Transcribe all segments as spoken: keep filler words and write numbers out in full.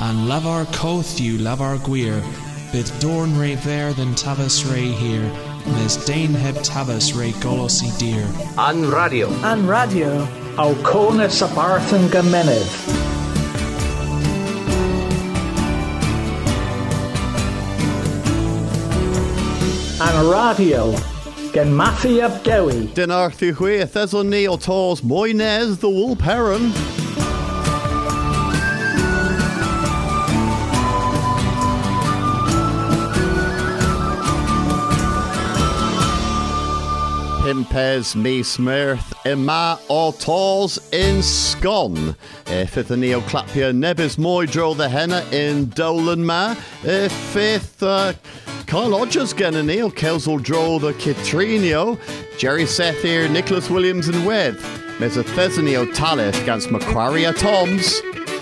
and lavar cothyu lavar guir, bid dorn re ver than tabas re here, mes dain heb tabas re golosi dear. An radio. An radio, au conis aparthan gamenev. An radio, gen mafia gewi. Den arthu hwe thesel neil tors moines the wool peron. Pimpes me smirth ima or tors in scon. If it the neo clapia nebis moi draw the henna in Dolan ma. If fifth uh, Kyle Odgers gen a Neil Kelsel draw the Kitrinio. Jerry Seth here, Nicholas Williams and Wed. There's a Thesonio Talif against Macquarie at Toms.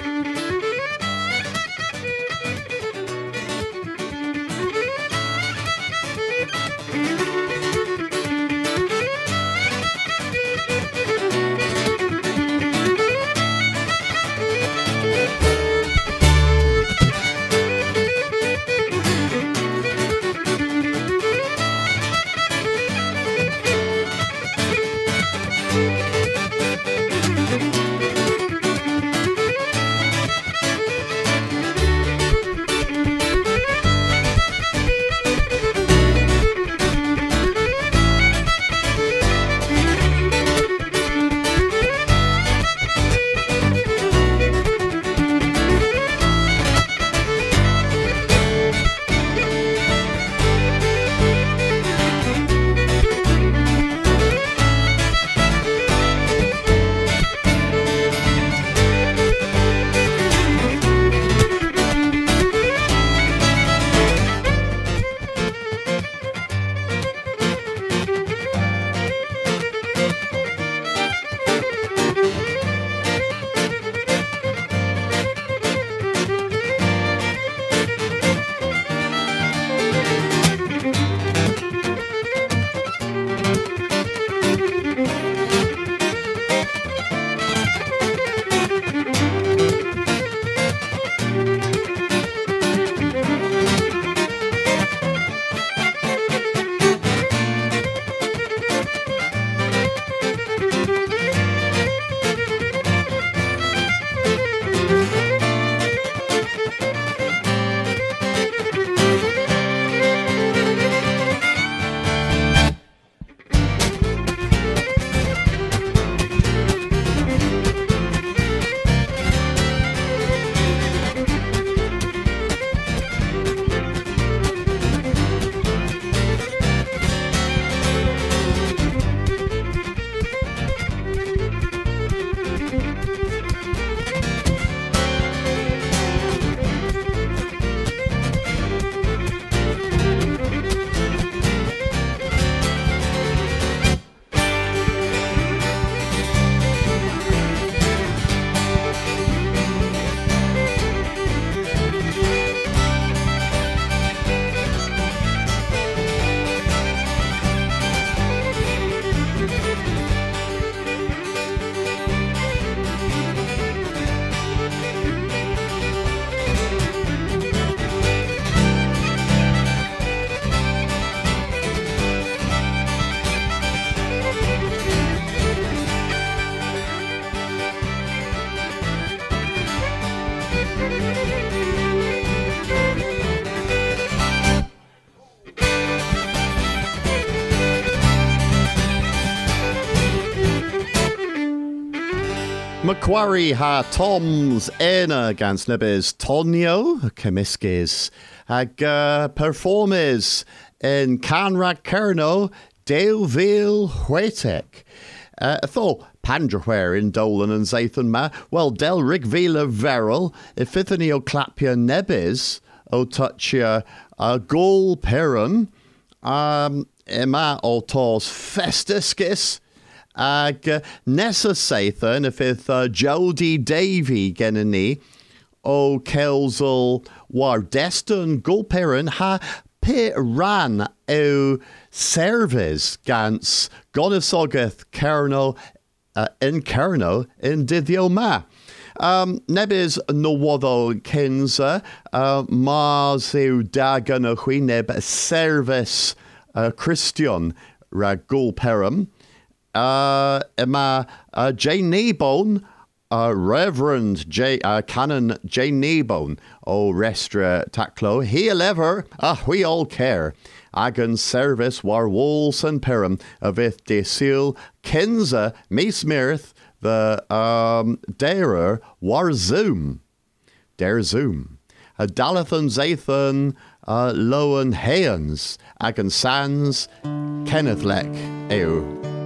Macquarie ha Toms ena against Nibis Tonio Kamiskis ag uh, performers in Canrag Kerno Daleville Huetek. Uh, Tho Pandraware in Dolan and Zathan ma well Del Rigvila Veril Ifithanio Clapia Nebis O Touchia a Goal Peron um Emma O Tos Festiscus Ag uh, Nessa Sathan if it uh, Jody Davy genani O Kelsel war Destin Gulperin ha Pit ran o service gans Gonasogath Kerno uh, in Kerno in Didio Ma. Um, nebys nowodol Kinza, uh, Mars yw dagan o chwi neb service uh, Christian rag gul perum. Uh, yma uh, Jane Kneebone, uh, Reverend J, uh, Canon Jane Kneebone o Restra Taclo. He lever, ah, we all care. Agan service war walls and perum of ith de seal Kinza Meesmirth the um derer war zoom. Der zoom. A Dalathan Zathan uh Lowen Hayans Agan Sans Kenneth Leck Ew.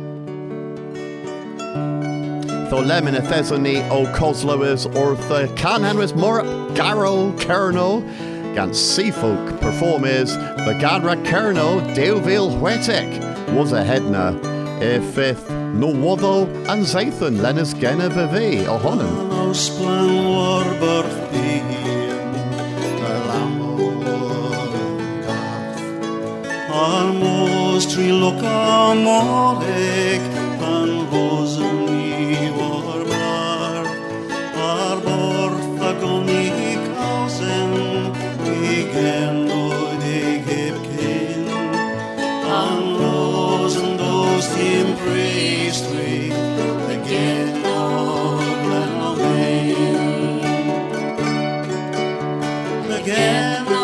Tholemin Ethesony o Coslois Ortha Canhanwas Morup Garrow Kerno Gan Seafolk performers the Gadra Kerno Deuville Whetek was a headna if fifth no Wotho and Zathan Lennis Genna Vivi Ohonan. Almost triloka molek pan roseni warbar arbor thagoni kausen igen de gepkin an rosen dos im priestry again again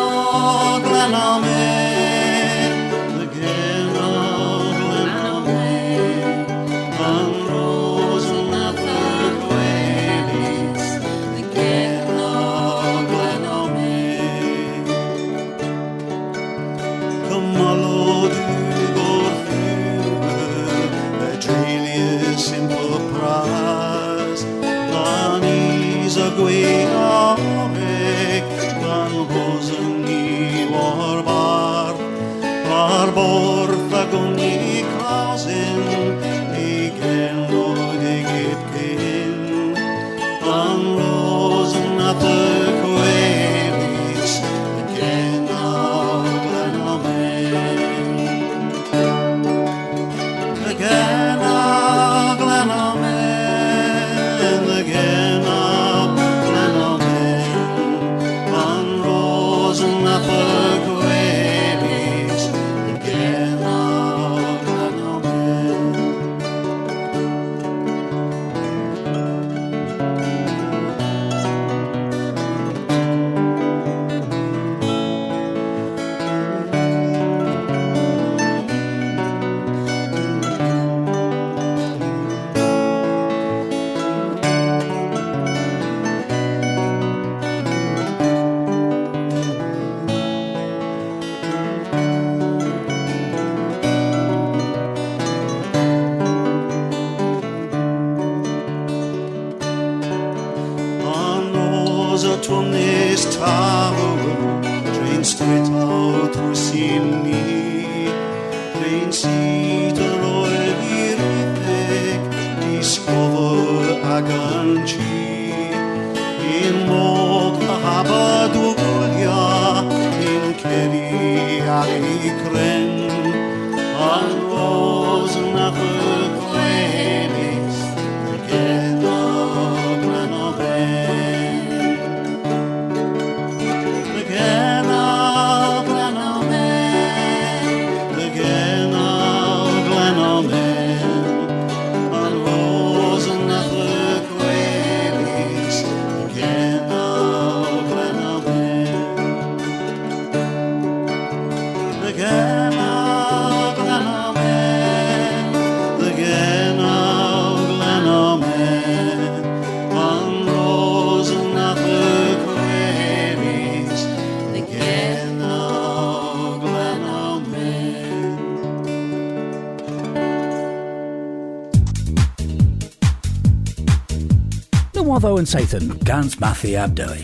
Watho and Sathan, Gans Mathi Abdoi.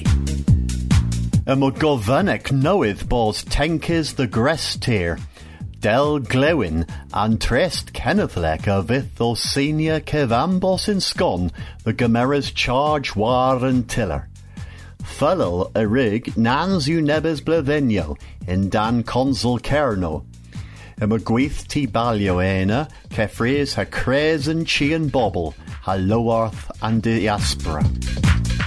Ym o gofynnec newydd bos tenkis the Grestir, Del Glewin and Trest Kennethlec a fydd o senior cefambos in Scon, the Gomera's charge war and tiller. Fullel a rig nans yw nebys blyddeniol in Dan Consul Cerno. Ym o gweith ti balio ena, cefrys ha cres and chi and bobble, ha lowarth and diaspora.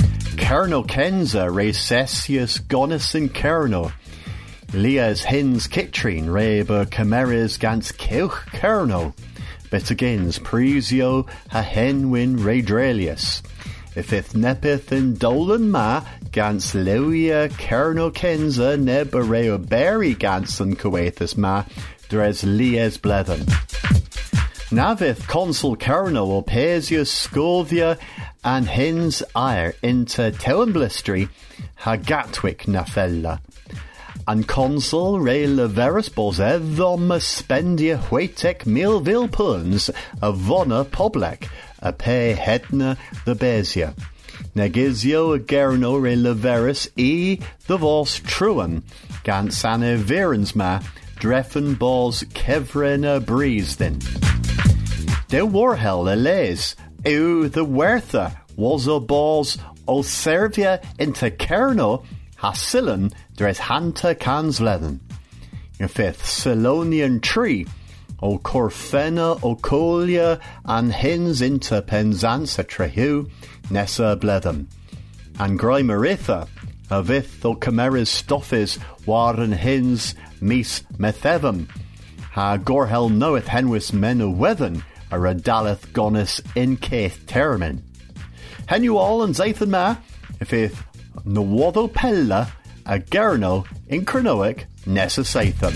Kerno Kenza re Cessius Gonus in Kerno. Lias hins Kitrine re ber Cameras gans Kilch Kerno. Betagins Prisio ha henwin re Drelius. Ifith nepith in Dolan ma gans Lewia Kerno Kenza neb areo berry ganson coethus ma dres lies blethen. Navith consul Kerno opesius Scovia and hins ire into Tewenblistry ha Gatwick na fella. And consul re leverus bosethom spendia huetek milvil puns a vona poblek a pe hedna the besia. Negizio a gerno re leverus e the vos truan gansane virensma dreffen bos kevrena breezden. De warhel eles eu the wertha was a bos o servia into kerno hasilen dres hanta cans ledden. Your fifth Selonian tree o corfena o colia and hins into penzansa trehu nessa bledden. And grimeritha a vith o cameras stoffis waren hins mis methevum. Ha gorhel knoweth henwis men o weathen a radaleth gonus in caith termin. Hen you all and Zathan ma, if ith Nawado Pella, a Gerno, in Cronoic, Nessa Sathan.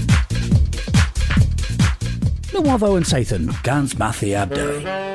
Nawado and Sathan, Gans Mathi Abdo.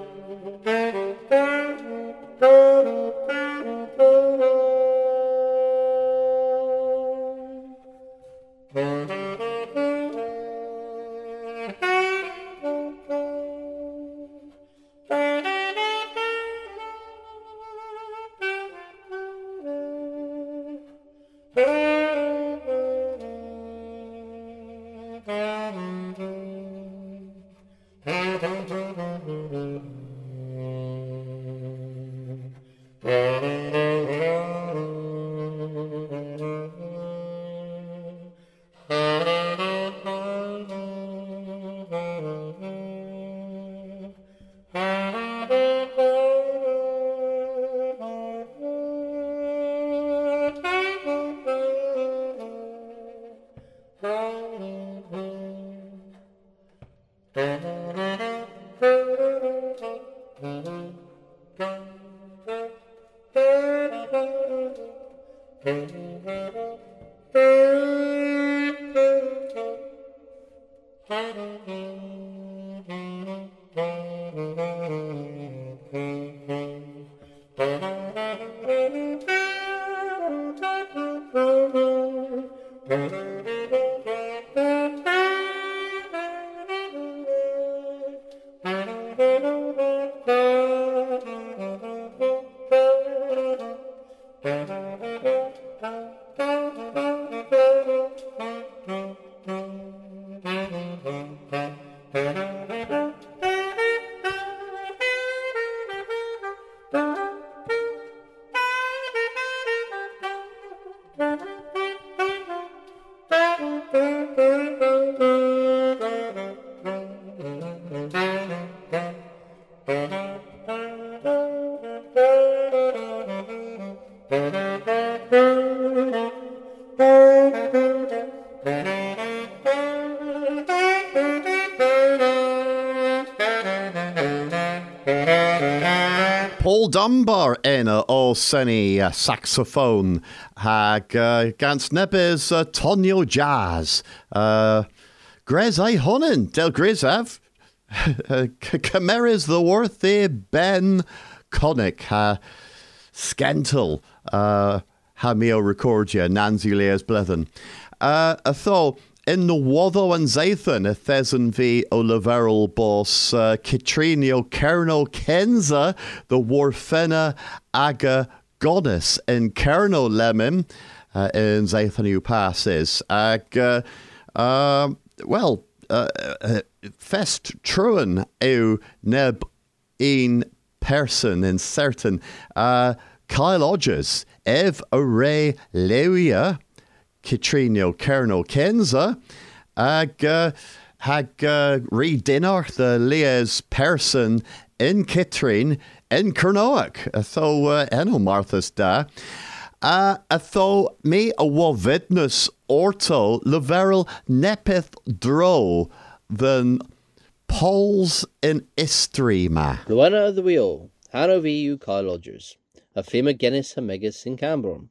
Paul Dunbar ena o senny uh, saxophone hag uh, gans nebes uh, Tonio Jazz uh, Grez I honen del Grizav Cameras the worthy Ben Conic ha Skentel uh, ha meo recordia Nancy Leas Blethen uh, a tho in the Wado and Zathan, a Thezan v Oliveral boss, uh, Kitrinio Kerno Kenza, the Warfena Aga Goddess, in Kerno Lemon, uh, in Zathan who passes. Ag, uh, uh, well, uh, uh, Fest Truan eu neb in person in certain, uh, Kyle Odges, Ev Array Lewia, Kitrinio Kerno Kenza, ag uh, hag uh, re dinner the lias person in Kittrin, in Kernoak. Tho uh, enno Martha's da. Uh, tho me a wavidnus orto leveril nepith dro than Poles in Istri ma. Luana of the wheel, Hano vu Kyle Rogers, a fema Guinness Hamegas in Cambron.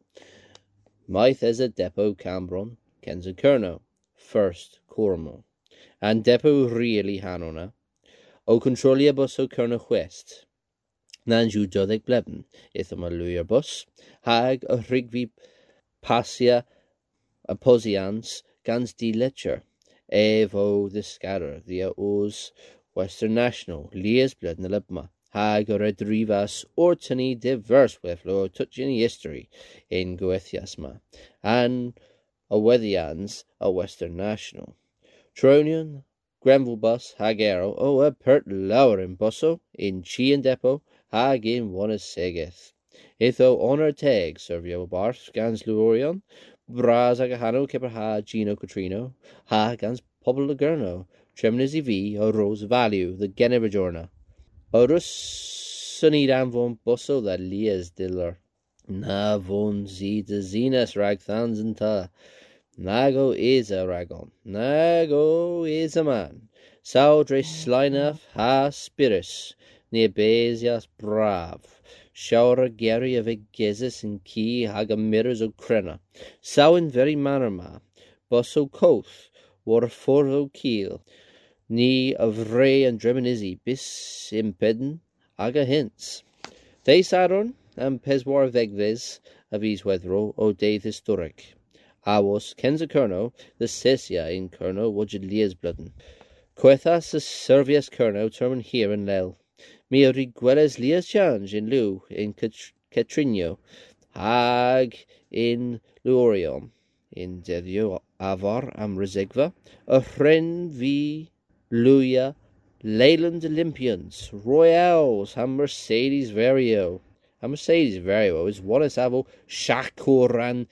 Myth as a depot Cambron, Kenza Kerno, first Cormo, and depot really Hanona, o controlia bus o Kerno West. Nanju Dodek Bleben, ithama Luyer bus, hag a Rigvi Passia a Posians, Gans di Lecher. Evo the scatter, the O's Western National, Lias Blood Nalibma, Hag or Redrivas, Ortony diverse with Lord touching history in Goethiasma, and a Wethians, a Western National. Tronian, Grenville Bus, Hagero, O a pert lower in Busso, in Chi and Depot, Hag in one is Segeth. Itho honor tag, Servio Bar, Scans Luorion, Braz Agahano, Keperha, Gino Catrino, Ha Gans Pobble Gurno, Treminizi V, O Rose Value, the Genevajorna. Orus Sunny Danvon Busso, that Lias Diller. Na von Z de Zenas Ragthans and Ta. Nago is a ragon, Nago is a man. Saudre Slinaf ha Spirus, near Besias Brav. Shower Gary of a Gezis and Key Hagamiras o Crena. Sow very manner ma. Busso Coth, war for o Keel. Knee of Ray and Dreminizzi, bis impedin, aga hints. They Saron and Peswar Vegves, avis Wethro, o Dave Historic. Awos, Kenza Kerno, the Cesia in Kerno, wajid Lias Blooden. Quethas the Servius Kerno, termin here in Lel. Mi rigueles Lias change in Lu, in Catrino, Hag in Luorion, in Dedio Avar am Rezegva, a friend vi Luya, Leyland Olympians, Royals, and Mercedes Vario. And Mercedes Vario is one is avo Shakoran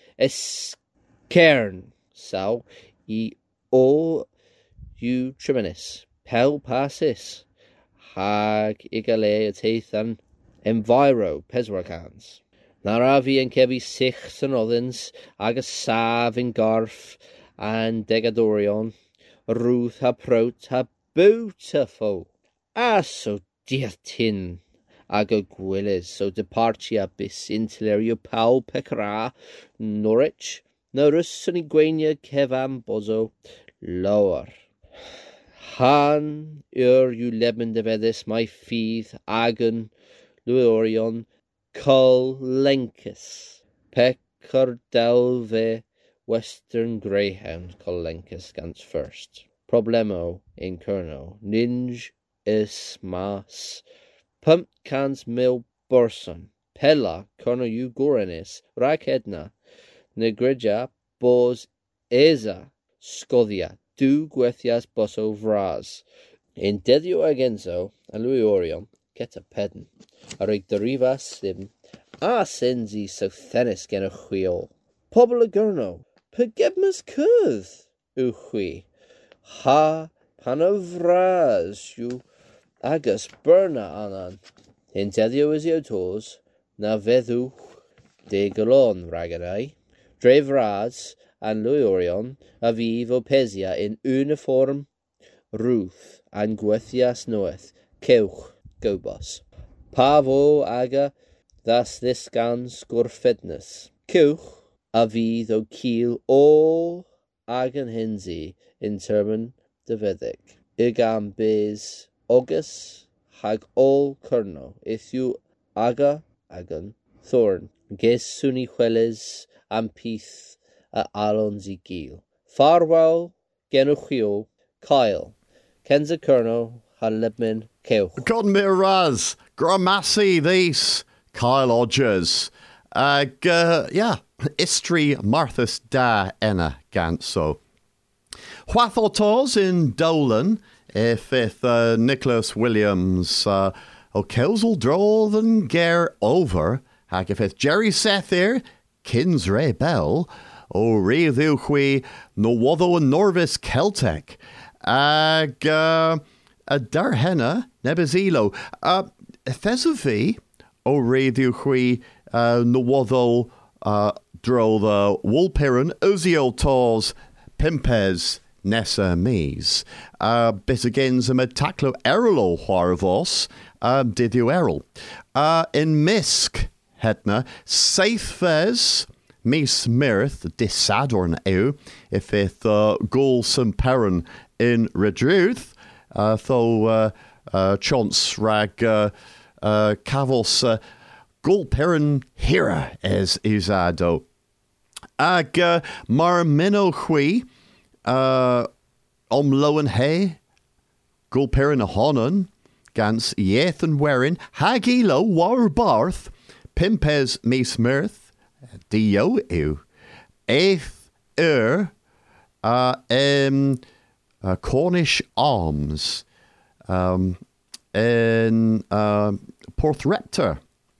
Eskern, Sao, e o u Triminis, Pel Passis. Hag igale a teithan enviro peswarkans. Naravi and kevi sichs and othins, agus sav in garf and degadorion, ruth ha prot ha beautiful. Ah, so dear tin, aga gwillis, so departia bis intilerio pau pecra, Norwich, norus sunigwenia kevam bozo, lower. Han ur you lebend of edis my feeth agon luorion col lenkis pecker delve western greyhound col lenkis gans first problemo in kerno ninj is mas pump cans mil burson pella kerno you gorenis rakedna negrija bos eza scodia Du Guethias Busso Vraz. In Dedio Agenzo, and Louis Orion, get a pedin. A rig derivas sim, a senzi so thenis gen a wheel. Pobble gurno, pegibmas kurth, uhui. Ha panovraz, you agus burna anan. In Dedio Isiotos, na vedu de galon ragadai. Dre Vraz, and Louis Orion, aviv Opesia in uniform, Ruth, and Guethias Noeth, Keuch, Gobus. Pavo aga, thus this gans gur fitness. Keuch, aviv o kiel all agan hinzi, in termen Davidic. Igam biz August, hag all kerno, ithu aga, agan, thorn. Ges suni hueles, ampith, a Alonzi Gil. Farwell, Genuchio, Kyle, Kenza Kerno, Halibmin, Keuch. Con Miraz, Gramassi, these, Kyle Odgers. Uh, g- yeah, Istri Marthas da Enna Ganso. Whathotos in Dolan, if if uh, Nicholas Williams, uh, o Kelsel draw than Ger over, hag if it's Jerry Sethir, Kinsray Bell, o Reithuchwi, no Watho and Norvis Celtic, ag uh, a darhenna nebezilo. Uh, Fesavi, o radio hui, uh, Nawodol, uh, dro the Wolpiran, Uzio Tors, Pimpes, Nessa Mies. Uh, Bitagins a Metaclo Erolo Huarvos, um, Didio Errol. Uh, in Misk, Hetna, Saithfes, Mis Mirth, Disadorn Eu, if it uh, Gul Samperan in Redruth, uh, though uh, uh, Chance Rag uh, uh, Cavos uh, Gul Peran Hira as Isado. Ag uh, Marmino Hui, uh, Om Lowen He, Gul Peran Honan, Gans Yethan Werin, Hagilo War Barth, Pimpes Mis Mirth, Dio ew. Eighth er uh, um, uh, Cornish Arms um, in uh, Porthreptor,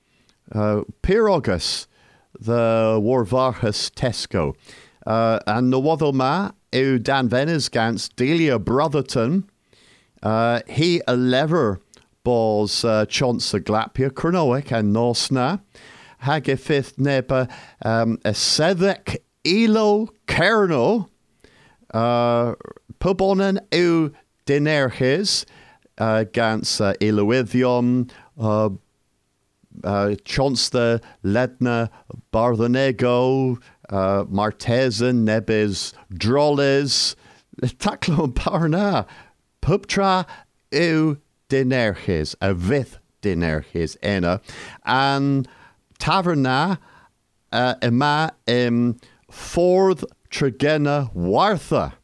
uh, Pyrogus, the Warvarhus Tesco, uh, and Nawodoma ew Dan Venes Gans Delia Brotherton, uh, he a lever balls uh, Chauncey Glapia, Cronoic and Norsna. Hage fifth neba um, a Sedek Elo Kerno uh, Pubonen eu Dinerches uh, Gans uh, Eloithium uh, uh, Chonsta Ledna Barthanego uh, Martesan Nebes Drolles Taclon Parna Pubtra eu Dinerches a Vith Dinerches Enna and Taverna uh, Emma im Forth Tregena Wartha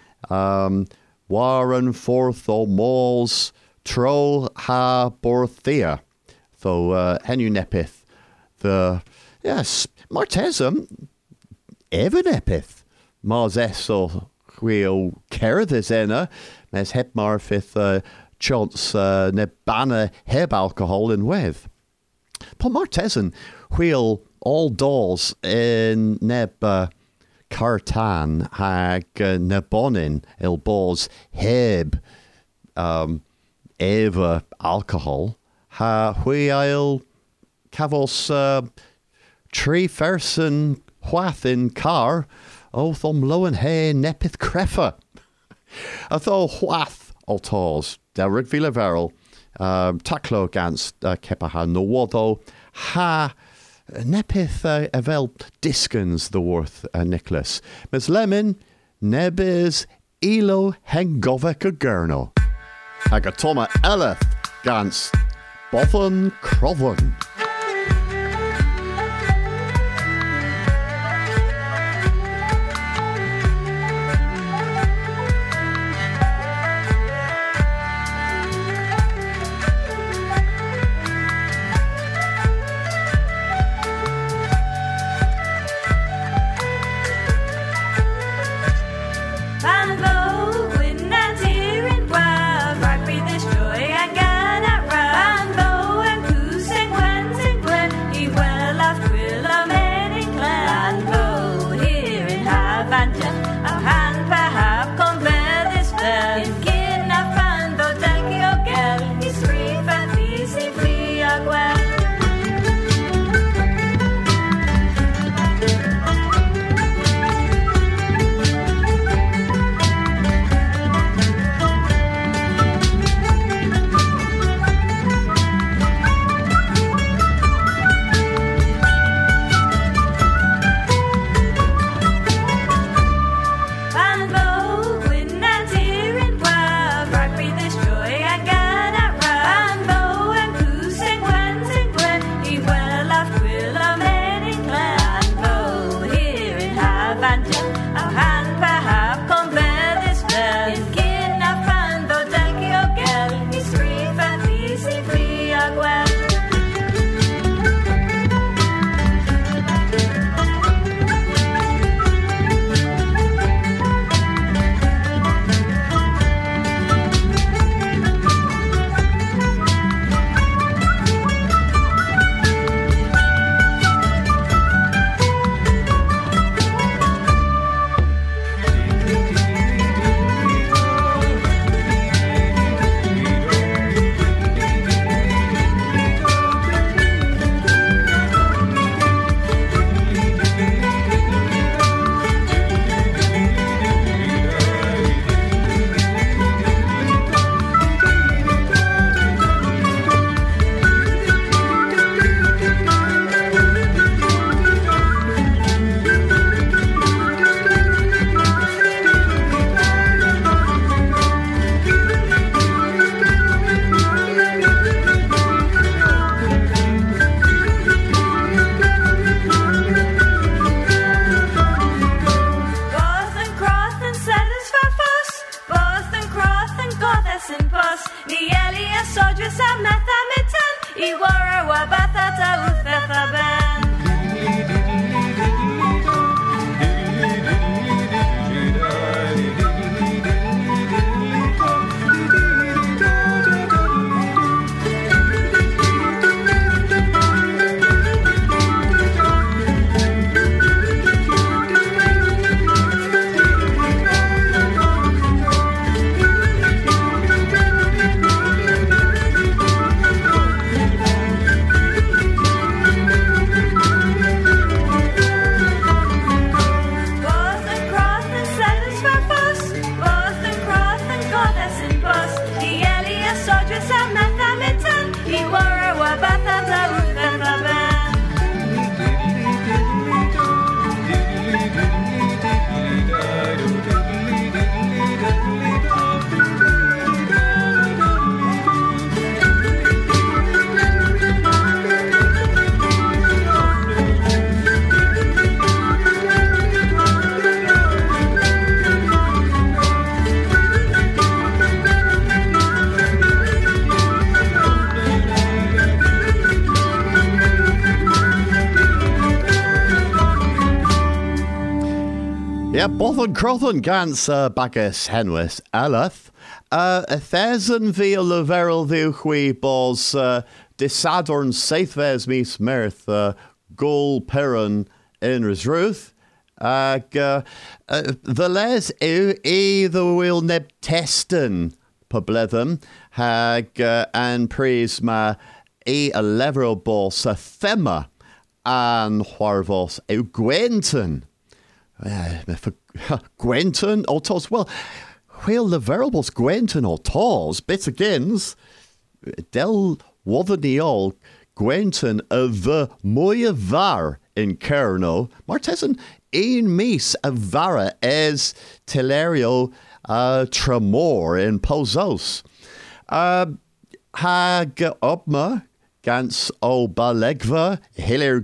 um, Warren Forth o Malls Troll Ha Borthea. So uh, Henu Nepith the yes Martesum Evan Nepith Mars Esso Wheel Kerithis Enna Mes Hep Marfith uh, Chance uh, Nebana Heb Alcohol in With. Paul Martesan wheel all doors in neb uh, Cartan hag uh, nebonin il bors heb um, eva alcohol ha wheel cavos uh, tree fersen whath in car o thom lowen he nepith creffa a tho whath altors Derek Villaveril Um, Taclo gans uh, Kepaha Nawoddo ha nepith uh, evel diskens the worth uh, Nicholas Miss Lemon nebis elo hengovek a gurno agatoma eleth gans bothon crovon. When Yeah, bothan crothan gans uh, bagus henwys eleth. Uh, a thousand fi o leverel ddiwchwi bos uh, disadorn seithfes mis mirth uh, gol peron in resruth. Ag uh, uh, the les yw e the will neb testen pobledden hag uh, an pris ma e a leverel bos a thema an chwarfos yw Gwenton. Uh, Gwenton or tos. Well, wheel the variables Gwenton or tos, bit agains, del wathaniol Gwenton of the moya var in Kerno, Martesan ein mis a vara es telerio uh, tremor in Pozos. Uh, hag opma gans o balegva, hilir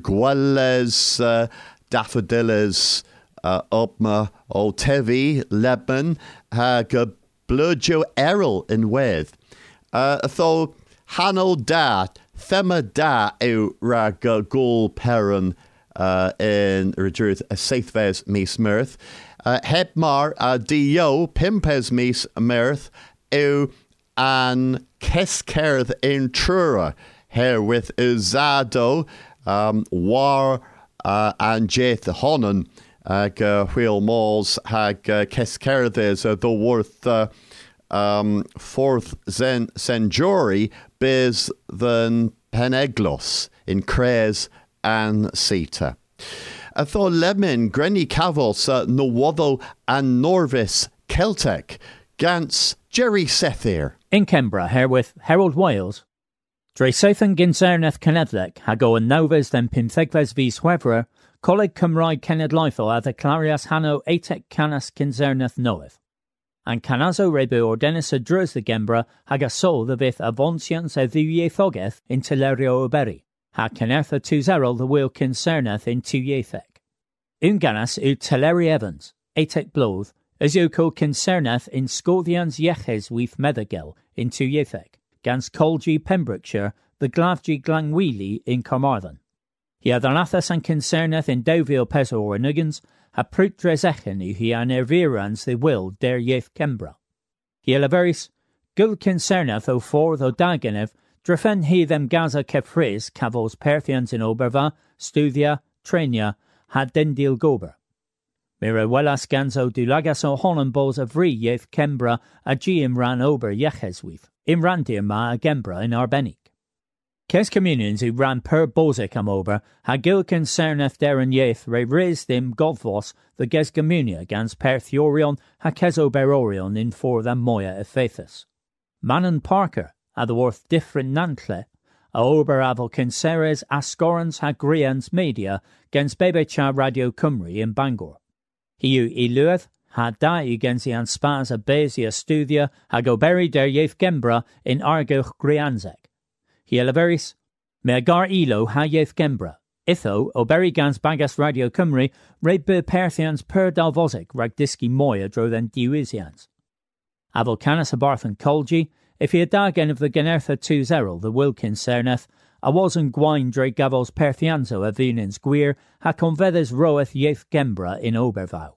guales uh, daffodillas. Uh, opma o tevi Lebanon hag uh, bludjo errol in wedd. Uh, tho hanol da, thema da yw rag uh, gol peron uh, in rydrwydd a seithfes mis mirth. Uh, heb mar a uh, dio pimpes mis mirth yw an keskerth in trura herwydd uzado um, war uh, an jeth honon. Ag uh, wheel malls hag uh, keskerdes uh, the worth uh, um, fourth zen century biz than peneglos in Cres and Sita. A tho lemon grenny cavos uh, nowoddo and Norvis Celtic gans Jerry Sethir. In Kembra, herewith Harold Wales. Dre Sothan Ginserneth Kenedlek hago and Novas then Pimthegves vis Huevra. Coleg Cymraeg Cened Laethol a the Clarias Hano Atek Canas Kinzerneth Noeth. And Canazo Rebu ordenis a drus the Gembra hag a sol the vith avonsians a thuiethogeth in Telerio Oberi. Ha Canertha Tuzerol the wheel Kincerneth in Tuyethek. Unganas u Teleri Evans, Atek Bloth, as you call Kincerneth in Scordians Yeches with Methergel in Tuyethek. Gans Colgi Pembrokeshire, the Glavgi Glangweely in Carmarthen. He had anathas and concerneth in Dovil Peso or Nuggins, ha prut dresechen u he an ervirans the will der yeth Kembra. He eleveris, gul concerneth o for tho dagenev, drefen he them Gaza kefris, cavos Perthians in Oberva, Studia, Trenia, had dendil gober. Mira wellas ganzo du lagas o honen bos of ri yeth Kembra, a giim ran ober yecheswith, im randir ma a Gembra in Arbenik. Kes communions who ran per bosek am over, ha gil concerneth der and yeth re riz them godvos the ges communia gans per theorion ha keso berorion in for them moya ephethus. Manon Parker, a the worth different nantle, a ober avo conceres ascorans ha grians media gens bebecha radio Cymru in Bangor. Hiu ilueth ha da gens ian spas a besia studia ha go beri der yeth Gembra in argoch grianzek. He eleveris, me agar ilo ha yeth Gembra. Itho, o beri gans bagas radio Cymru, re be Perthians per dalvosic rag diski moya dro then diwisians. Avo canas abarthan colgi, if he adagen of the Genertha two zerol, the Wilkin cerneth, a wasn't gwine dre gavos Perthianzo a vinins gwir, ha convedes roeth yeth Gembra in Obervau.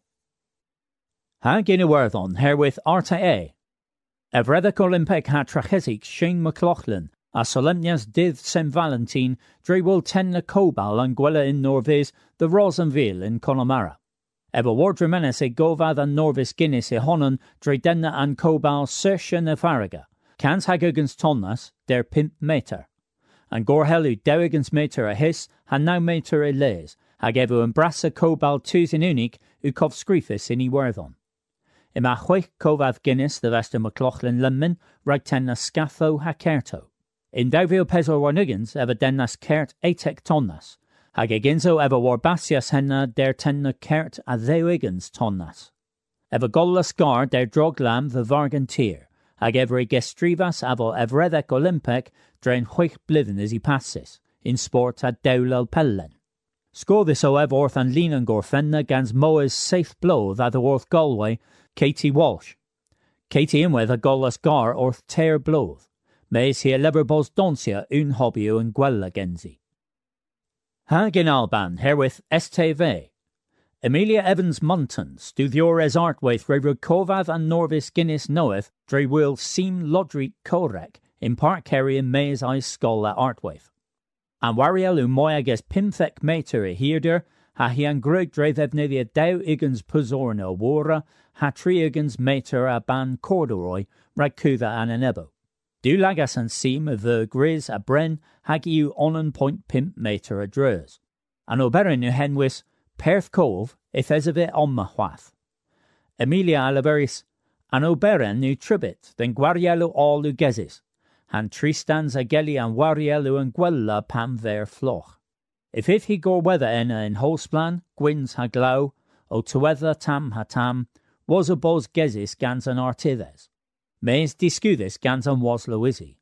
Ha gine werthon, herewith arta e. Evredek Olympic ha trachesic Shane McLaughlin, a solemnias dith Saint Valentine, dre will ten na cobal and gwella in Norvis, the Rosenville in Connemara. Ever wardremenes e govad and Norvis Guinness e honon, dre denna and cobal sersha na faraga. Cans hagugans tonnas, der pimp meter. And gorhelu dewigans meter a his, han now meter e les, hag evu embrassa cobal tus in unique, u cov scrifis in i werthon. Ima chwech covad Guinness the Vester McLaughlin lemmin, rag ten na scatho ha kerto. In Dovil Peso Warnugans ever dennas kert etek tonnas, hag eginzo ever warbasias henna der tenna kert a theuigans tonnas. Ever gollas gar der droglam the vargantier, hag ever gestrivas avo evredek Olympic drain huich blivin as he passes, in sport at deulel pellen. Score this o ev orth and lean and gorfenna gans moa's safe blow that the orth Galway, Katie Walsh. Katie inweth a gollas gar orth tear blowth. Meis he leverbos donsia un hobio and gwella genzi. Hag in Alban, herewith S T V. Emilia Evans Montons, do Diores Artwaith re Rukovath and Norvis Guinness knoweth, dre will seem Lodric Correc, in Park Kerry and Mays I Skola Artwaith. And Wariel Umoyages Pimthek Mater a Heerder, ha hian grug dre ddefnyddio dew igans puzorno wara, ha tri igans Mater a ban corduroy, rag cwtha an anebo. Du lagas an seam of the gris a bren, hag iw onan point pimp Mater a drers. An oberin u henwis, Perth Cove, if ezevit on mahwath. Emilia Alaveris, an oberen nu tribit, then guarielu all u gezis, han tristans ageli an warielu and gwella pam ver floch. If if he gore weather enna in holsplan, gwins ha glow, o tuether tam ha tam, was a bos gezis gans an artives. Mes discudis gans an was loisi.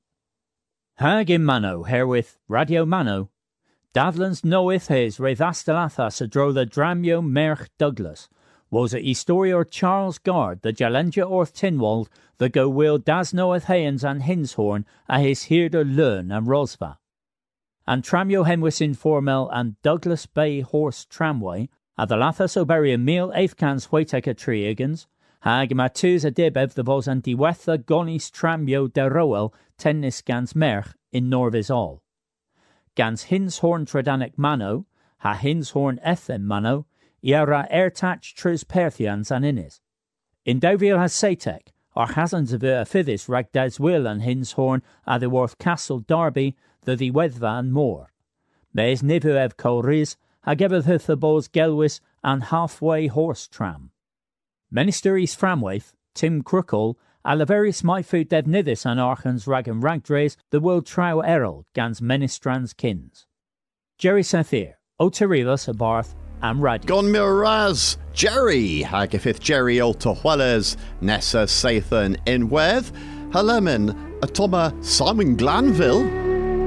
Hag in mano, herewith radio mano, Davlan's knoweth his Reithastalathas a dro the Dramio Merch Douglas, was a historior Charles Guard, the Jalenja Orth Tinwald, the go will das knoweth Hayens and Hinshorn, a his hearder Learn and Rosva. And Tramio Henwis in Formel and Douglas Bay Horse Tramway, a the Lathas O'Berry a meal Eighthcans Waitek Triagans, hag matus a dibev the vos and diwetha Gonis Tramio de Roel tennis gans Merch in Norvis all. Gans Hinshorn Tredanic Mano, ha Hinshorn Ethem Mano, iara ertach tris Perthians an innis. In Dovil has Satek, or hasans of a fithis ragdas will and Hinshorn a the Worth Castle Derby, the the Wedva and more. Mes nivu ev colriz, ha gebeth the bos gelwis and halfway horse tram. Minister East Framwaith, Tim Crookall, Alaveris my food dev nithis an archans rag and ragdres, the world trow errol, gans ministrans kins. Jerry Sathir, O Terilas a Barth, am radio. Gon miraz, Jerry, hagifith Jerry o Tohueles, Nessa Sathan in Weth, Halemin, Atoma Simon Glanville.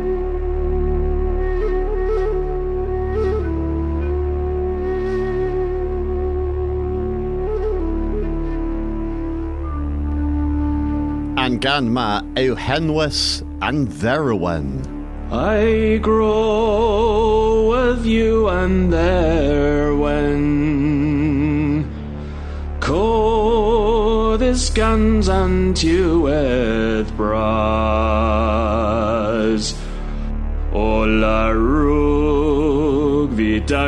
And Ganma Euhenwis and Theruwen. I grow with you and there when Codis gans and you with bras Ola rug vita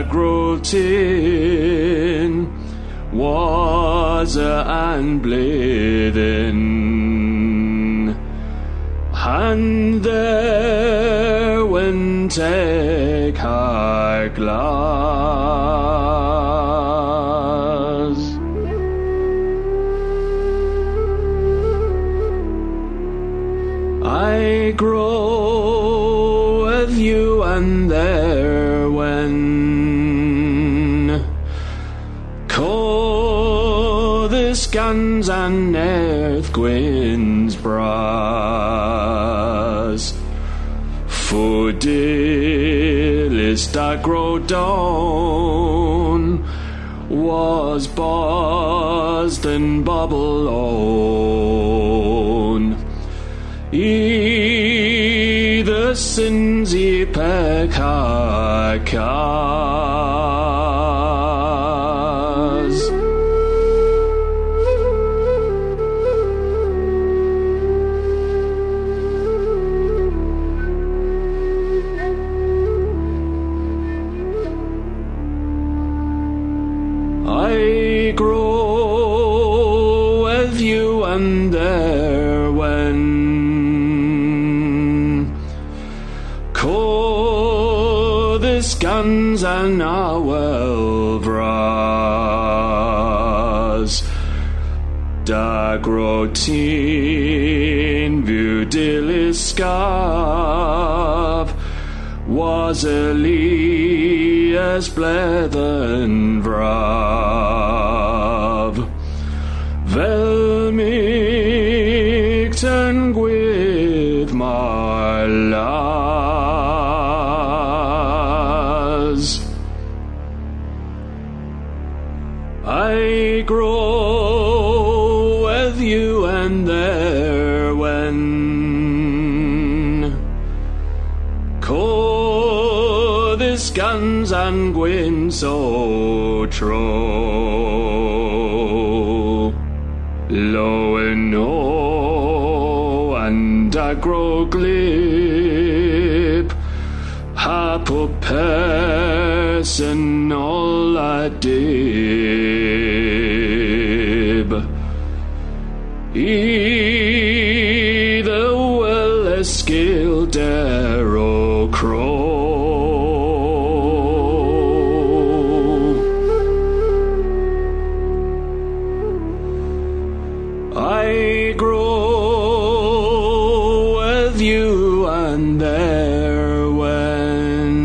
grotin was and bleeding. And there when take her glass I grow with you and there when call this guns and earth gwyn's bras Fudilis da grow down was buzzed and bubble on E the sins ye pekakas I grow with you and there when co this guns and our vras da grotin view diliskav was Elias blethen vrav Velmigten with my laws I grow with you and there when co this gun Swans and gwyn so tro. Lo and no and agroglib. Hapo person all a dib. E the well skilled arrow crow. I grow with you and there when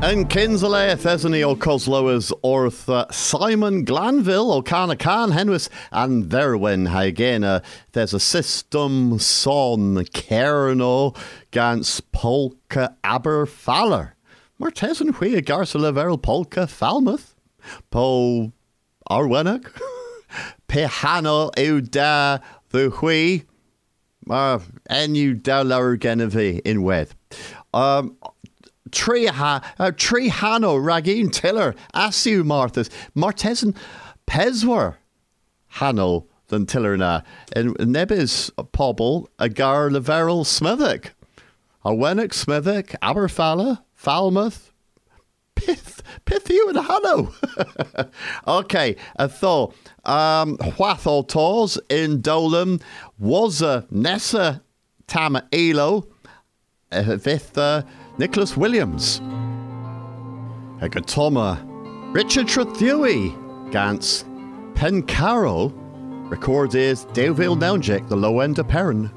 And Kinsley, Thesany o Cosloas, Orth, uh, Simon Glanville, O'Cana Khan, Henwis, and Therwin, Hygena. There's a system son, Kerno, Gans Polka Aberfaller. Martesan Hui, Garsa Leverel Polka Falmouth, Po Arwenach, Pehano Euda, the Hui, uh, and you da Genevieve in Wed. Um, Triha, uh, Trihano, Ragin, Tiller, Asu, Marthas, Martesan, Peswer, Hano, than Tillerna, and Nebis, Pobble, Agar, Leverel, Smithwick, Arwenach, Smithwick, Aberfalla, Falmouth, Pith, Pith, you and Hano. Okay, I thought, um, Whathol Tors in Dolan, was a Nessa Tama Elo, with uh, Nicholas Williams, Hegatoma, Richard Trothui, Gans, Pencaro, record is Davil Nounjek, the low end of Perrin.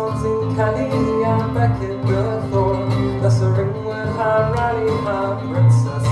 Kelly and Beckett before, that's a ringwood, ha, rally, ha, princess,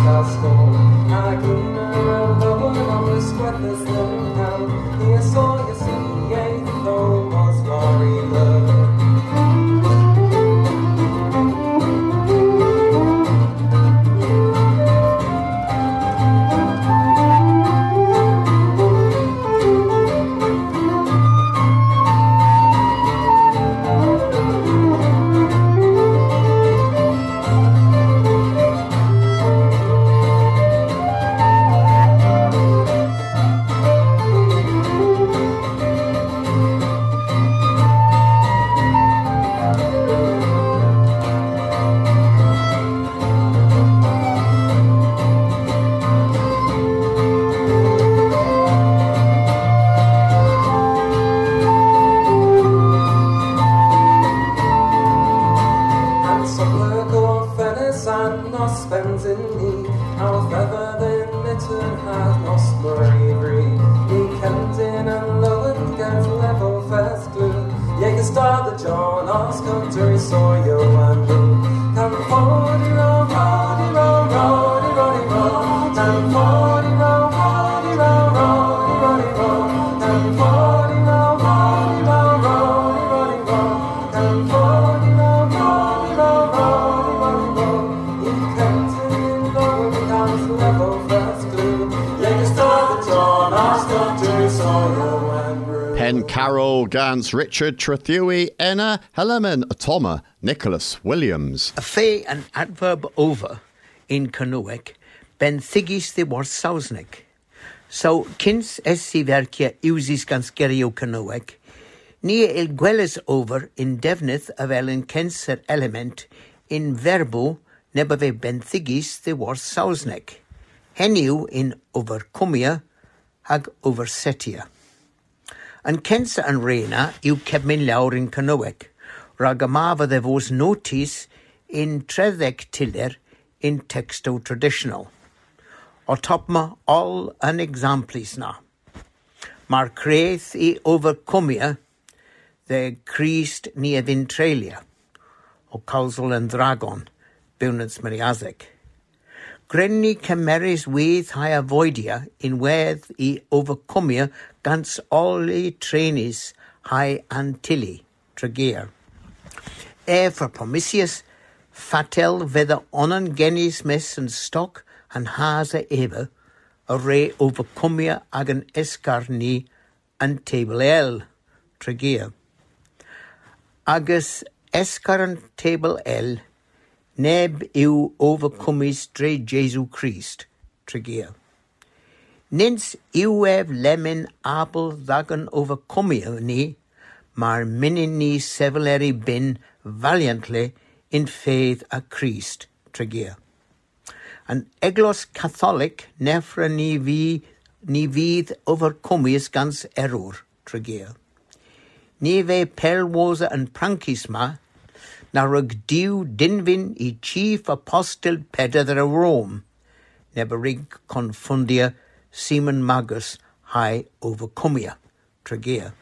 Carol Gans, Richard Trethewey, Enna, Helaman, Atoma, Nicholas Williams. A fe an adverb over in Canuic, ben thigis the war sausnick. So, kins es si verkia usis gans gerio Canuic, ni il gwellis over in devnith of elen kenser element in verbo nebave ben thigis the war sausnick. Heniu in overcomia hag oversetia. And Kensa and Reina, you kept me lawr in Canuic. Ragamava there was notice in Trethek Tiller in texto traditional. O topma all an exemplis na. Mar creath I overcomia the Christ ni evintralia. O causal and dragon, bunans mariazek. Grenni cameris with high avoidia in weth I overcomia gans all I trainis high antilli, tragir. E for Promisius, fatel veda onan genis mes and stock and hasa eva, a re overcomia agan escarni and table el, tragir. Agus escaran table el, neb eu overcomis dre Jesu Christ, tragir. Nins eu ev lemen apel dhagan overcomia ni, mar minin ni seveleri bin valiantly in faith a Christ, tragir. An eglos Catholic nefra ni vi ni vid overcomius gans error, tragir. Ni ve perwosa and prankisma, na rug diw dinvin I chief apostle peder of Rome, never rig confundia Simon Magus high overcomia, tragir.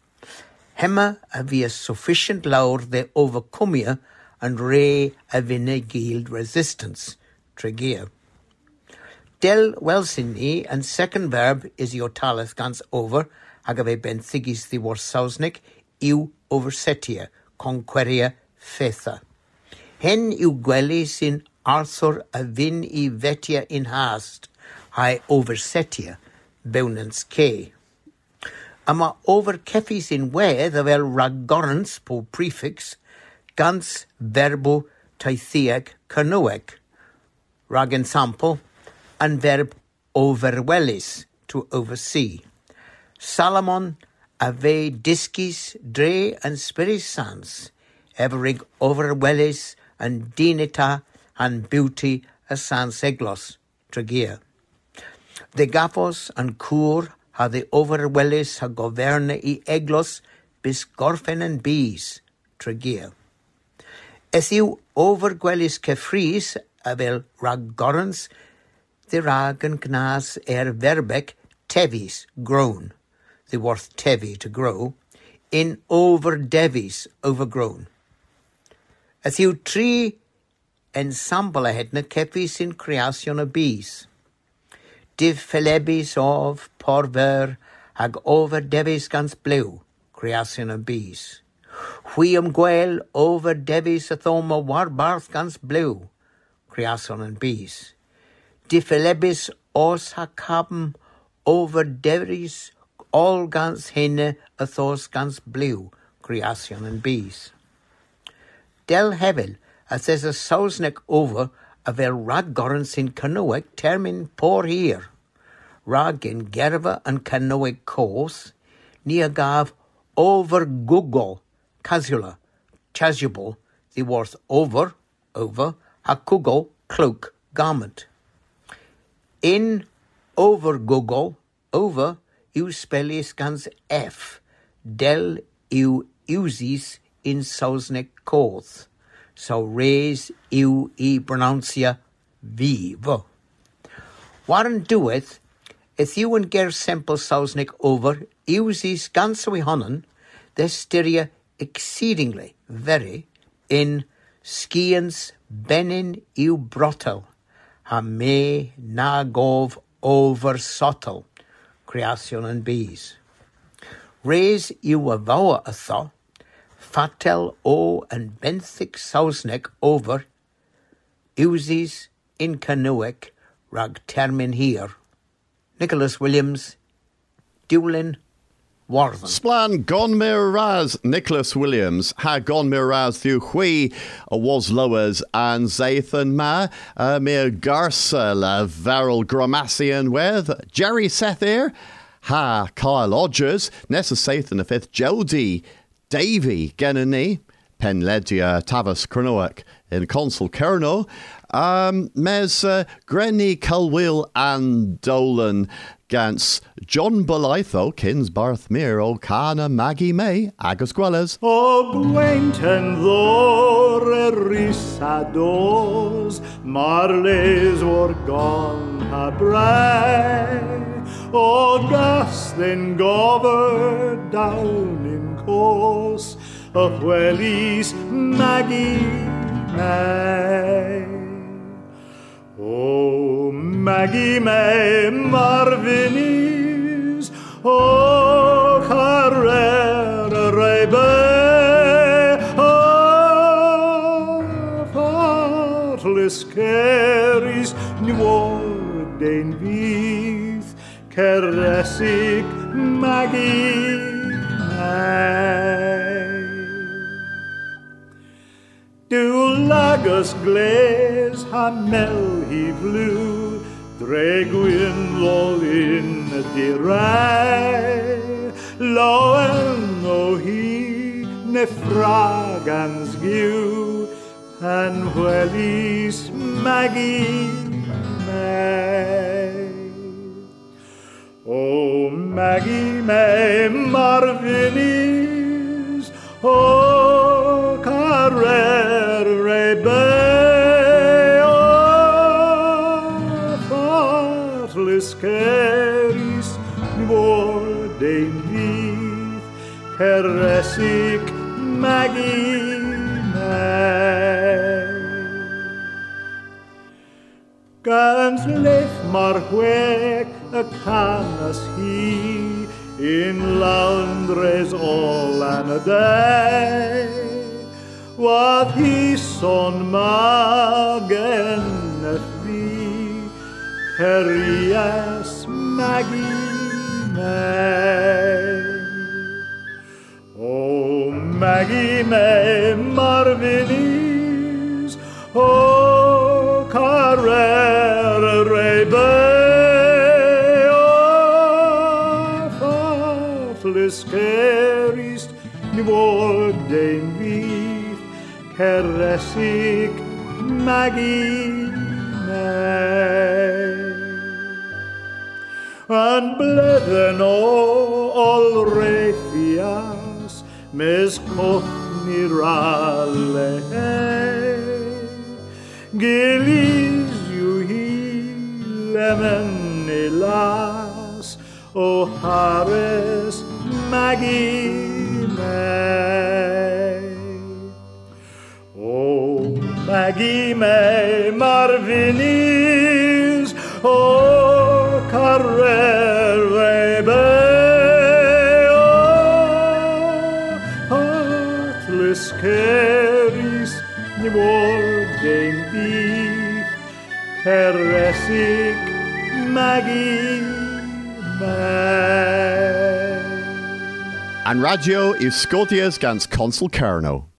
Hemma avia sufficient laur de overcomia and re avine gild resistance, tragir. Del welsini and second verb is iotalith gans over, agave ben thigis the warsausnik, iu oversetia, conqueria fetha. Hen iu gwelis in Arthur a vin I vetia in hast, hai oversetia, beunans ke. Ama over kefis in we, the vel ragorans po prefix, gans verbo taithiag canuec, rag sample, and verb overwellis, to oversee. Salomon ave discis dre and spiris sans, everig overwellis and dinita and beauty a sans eglos, tragir. The gaphos and cur ha the overwellis ha governe I eglos bis gorfen and bees, tragir. Es iu overgwellis kefris avel raggorens, the rag and gnas er verbec tevis, grown, the worth tevi to grow, in over devis, overgrown. As you tree ensemble ahead na kefis in creation of bees. Div Philebis of porver hag over devis gans blue, creation of bees. Huiam gwel over devis a thoma warbarth gans blue, creation and bees. Div Philebis os hakabem over devis all gans hinne a thos gans blue, creation and bees. Del hevel, as there's a sausnek over a ver rag gorens in canoic termin por here. Rag in gerva and canoic course, near gav over google, casula, chasuble, the worth over, over, a kugel, cloak, garment. In over google, over, you spell is gans F, del you uses in sausnek course. So raise you e pronuncia vivo. Warren doeth, if you and ger simple sausnik over, uses gansui honnen, the styria exceedingly, very, in skians benin eu brotel, ha me na gov over subtle, creation and bees. Raise you a voa a thaw, fatel o and benthic sausnek over, uses in canoic rag termin here. Nicholas Williams, Dewlin, Warden. Splan Gonmir Raz, Nicholas Williams, ha Gonmir Raz thu hui was lowers and Zathan ma, uh, mere garsa la varel grammasian with Jerry Sethier, ha Kyle Odgers, Nessa Sathan the fifth Jody, Davy Genani, Penledia Tavis Cronoak in Consul Kerno, um, Mes uh, Grenny Culwill and Dolan Gans John Bolitho, Kins Barthmere, O'Cana Maggie May, Agus Gwellers. O Gwainten Lor Erisados, Marles or gone ha bray, O gas then gover down in course of Welly's Maggie May. O Maggie May Marvinis, O Carrera Rebe, O Fartless Caries New Ordain Beath, Caressic Maggie May. Du Lagos glaze ha mel he blew, Dregwin lol in the ray, Loen o he ne fragans giu, and Welly's Maggie May. O Maggie May Marvinis, O Carrere Bay, O Fartless Caries Wardain Beath, Caressic Maggie May. Gans leif mar hweg a canas he, in Laundres all an a day, what he son magen at thee, Herias Maggie May. O Maggie May Marvinis, O Carrera Rebe, O Fartless Caries New Ordain Beath, Caressic Maggie May. And blethen all Raphias, Mes Cochni Raleigh, Gilis you he lemon elas, O Harris Maggie May. O Maggie me Marvinis, o carrere beo, heartless caris ni warden deep, heresic Maggie me. And radio is Scotia's gans Consul Kerno.